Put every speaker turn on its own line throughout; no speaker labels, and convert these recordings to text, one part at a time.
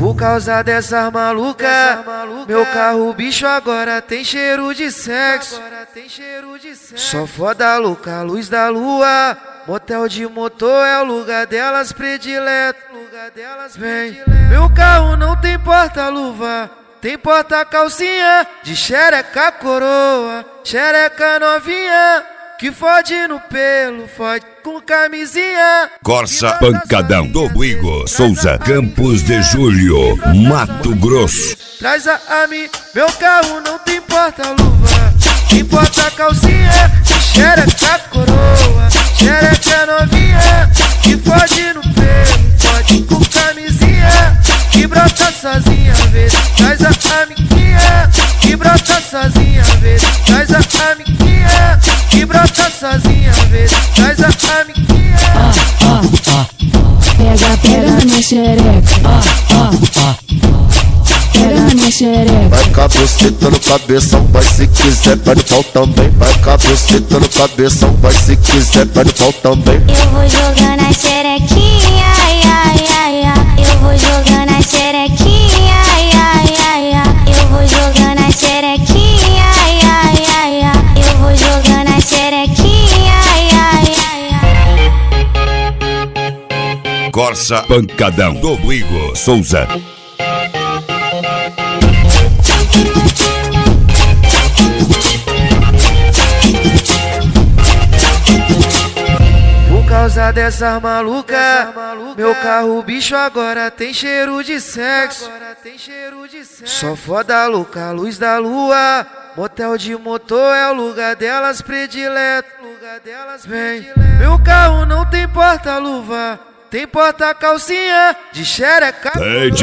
Por causa dessas malucas, meu carro bicho agora tem cheiro de sexo. Só foda louca, luz da lua. Motel de motor é o lugar delas predileto. Vem, meu carro não tem porta-luva, tem porta-calcinha de xereca coroa, xereca novinha, que fode no pelo, fode com camisinha.
Corsa Pancadão do Igor Souza, Campos de Julho, Mato Grosso.
Traz a mim, meu carro não tem porta-luva, tem porta-calcinha de xereca coroa, xereca novinha, que fode no pelo, fode com camisinha, que brota sozinha, vê. Traz a amiguinha, que brota sozinha, vê. Traz a amiguinha, que brota sozinha, vê. Traz a amiguinha.
Pega na minha xereca. Pega na minha xereca.
Vai caboceta no cabeção, vai se quiser, vai no pau também. Vai caboceta no cabeção, vai se quiser, vai no pau também.
Eu vou jogando a xerequinha, ai, ai, ai, ai. Eu vou jogando a xerequinha, ai, ai, ai, ai. Eu vou jogando a xerequinha, ai, ai, ai, ai. Eu vou jogando a xerequinha, ai, ai, ai, ai.
Corsa Pancadão do Igor Souza.
Por causa dessas malucas, meu carro bicho agora tem cheiro de sexo. Só foda louca, luz da lua. Motel de motor é o lugar delas predileto. Vem, meu carro não tem porta-luva, tem porta-calcinha de xereca.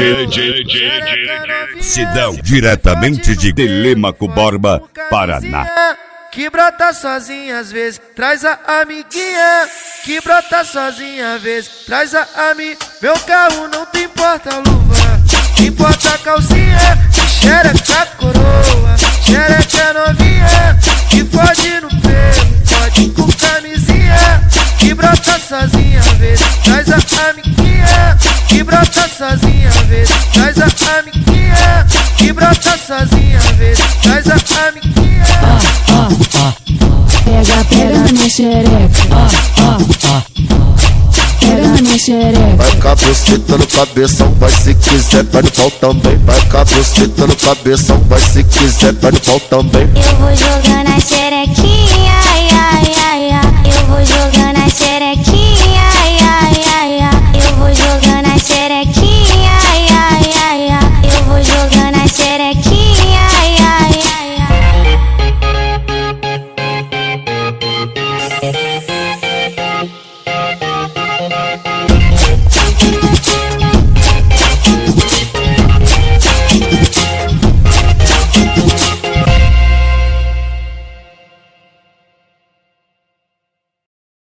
Sidão, diretamente de Telêmaco Borba, Paraná.
Que brota sozinha às vezes, traz a amiguinha. Que brota sozinha às vezes, traz a ami. Meu carro não tem porta-luva, tem porta-calcinha de xereca coroa, xereca novinha, que fode no pelo, fode com camisinha. Que brota sozinha às vezes, traz a amiguinha. Que brota sozinha às vezes, traz a amiguinha. Que brota sozinha às vezes, traz a amiguinha.
Pega na minha xereca. Pega na minha xereca.
Vai caboceta no cabeção, vai se quiser, vai no pau também. Vai caboceta no cabeção, vai se quiser, vai no pau também.
Eu vou jogando a xerequinha.